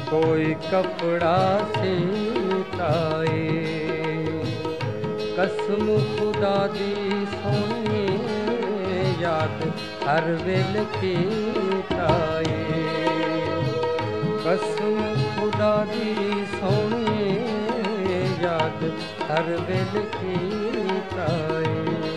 कोई कपड़ा सीताए, कसम खुदा दी सोनी याद हर वेल कीताए, कसम खुदा दी सोनी याद हर वेल कीताए।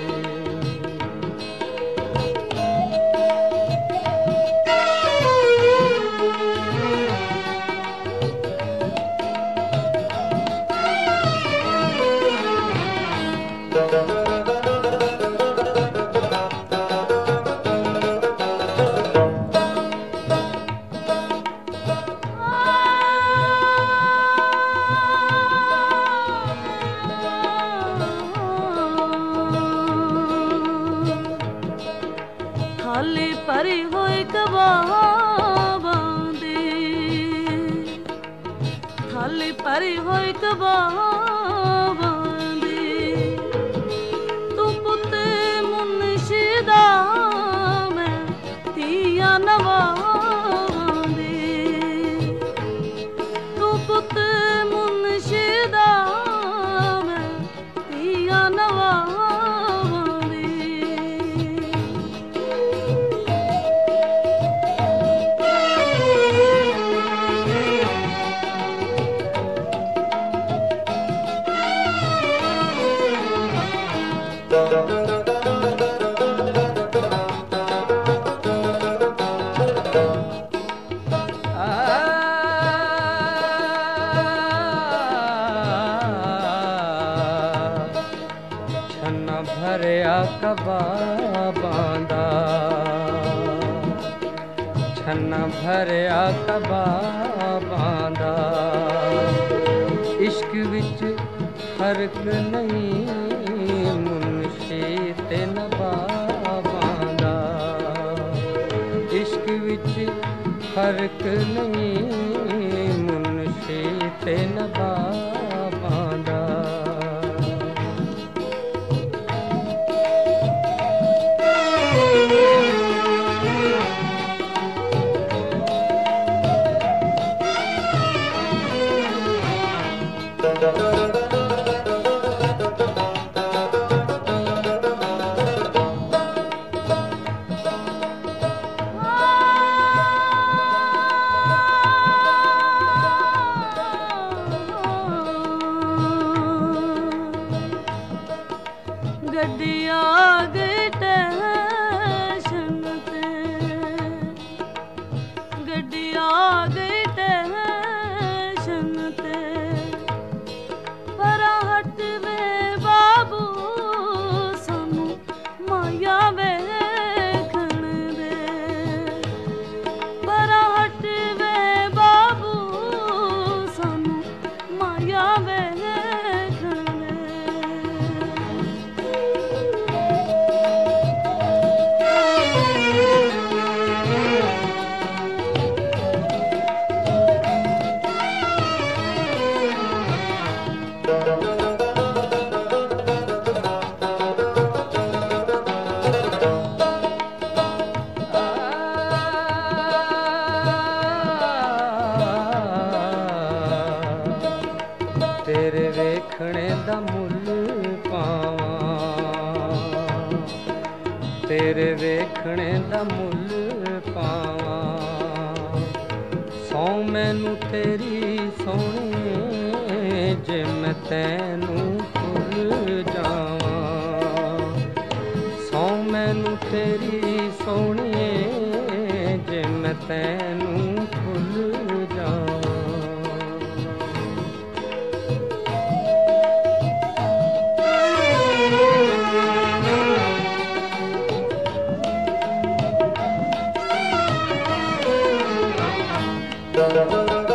थाली भरी होई कबाबां दी, थाली भरी होई कबाबां दी, तू पुत मुनशी दा मैं धीआं नवावां दी, तू पुत मुनशी दा मैं धीआं नवावां दी। छन्ना भरिया कबाबां दा, छन्ना भरिया कबाबां दा, इश्क विच फर्क नहीं मुनशी ते नवाबां दा, इश्क विच फर्क नहीं मुनशी ते नवाबां दा। गड्डी आ गई स्टेशन ते, गड्डी आ गई स्टेशन ते, पर हट वे बाबू सानू माया वेखण दे, पर हट वे बाबू सानू माया वेखण दे। तेरे वेखणे दा मुल पावां, तेरे वेखणे दा मुल पावां, सौ मैनू तेरी सोहणे जे मैं तैनू भुल जावां, सौ मैनू तेरी सोहणे जे मैं तैनू भुल जावां। da da da